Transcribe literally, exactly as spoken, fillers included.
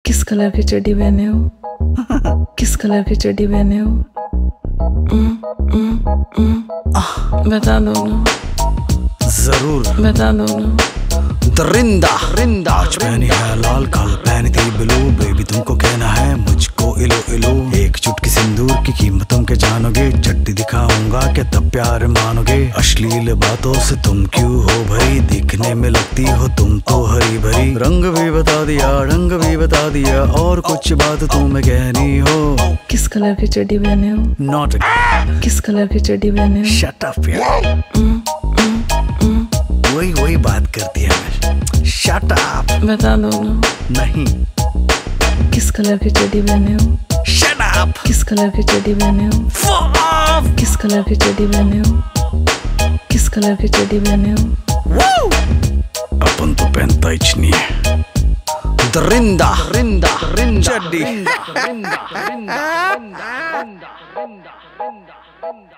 किस कलर की चड्डी पहने हो? किस कलर की चड्डी पहने हो? उम, उम, उम। बता दो ना। जरूर बता दो ना। दरिंदा रिंदा आज पहनी है लाल, कल पहनी थी ब्लू। बेबी तुमको कहना है मुझको इलो इलो। एक चुटकी सिंदूर की कीमत तुम के जानोगे। चट्टी दिखाऊंगा कि तब प्यार मानोगे। अश्लील बातों से तुम क्यों हो भरी, दिखने में लगती हो तुम तो हरी भरी। रंग भी बता दिया, ढंग भी बता दिया, और कुछ बात तुम्हें कहनी हो। किस कलर की चड्डी पहने हो? नॉट किस कलर की चड्डी पहने हो? शट अप यार, वही वही बात करती है। Shut up. बता दो ना। नहीं। किस कलर की चड्डी पहने हो? Shut up. किस कलर की चड्डी पहने हो? किस कलर की चड्डी पहने हो? किस कलर की चड्डी पहने हो? अपन तो पहनता ही नहीं है। दरिंदा रिंदा रिंदा चड्डी।